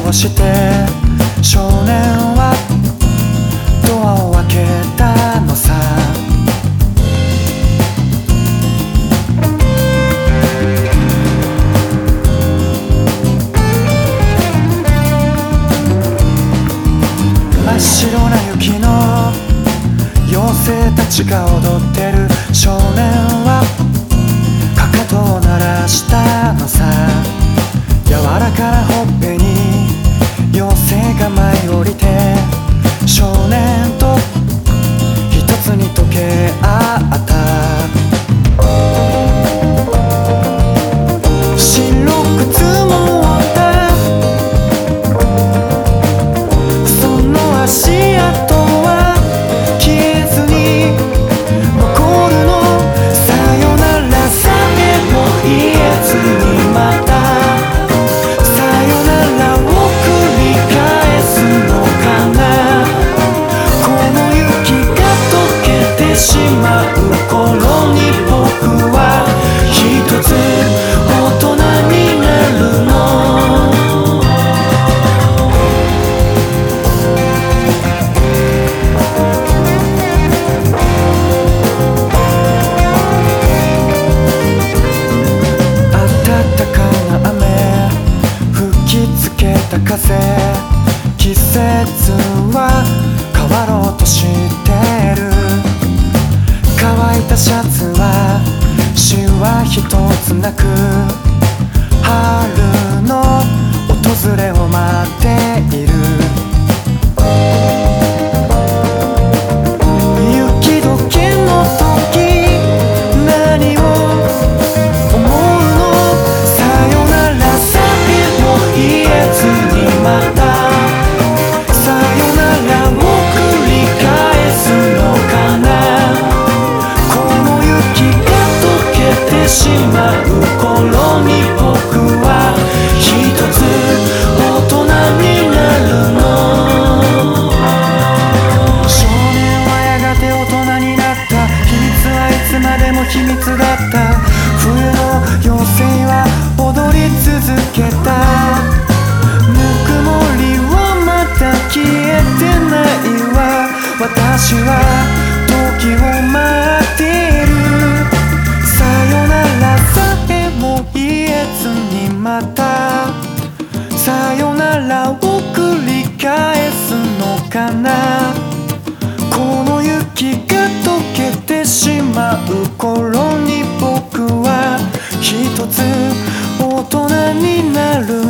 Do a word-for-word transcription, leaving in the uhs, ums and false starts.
をして少年はドアを開けたのさ。真っ白な雪の妖精たちが踊ってる。少年はかかとを鳴らしたのさ。柔らかなほっぺに妖精が舞い降りて少年と一つに溶け合った。白く積もったその足跡は消えずに残るの。さよならさえも言えずにまたしまう頃に僕は一つ大人になるの。暖かな雨吹きつけた風、季節は変わろうとしてる。乾いたシャツはシワ一つなく春の訪れを待っている。雪解けの時何を思うの。さよならさえも言えずにまたさよならを繰り返すのかな。しまう頃に僕は一つ大人になるの。少年はやがて大人になった。秘密はいつまでも秘密だった。冬の妖精は踊り続けた。ぬくもりはまだ消えてないわ。私は時を待っている。さよならさえも言えずにまたさよならを繰り返すのかな。この雪が溶けてしまう頃に僕は一つ大人になる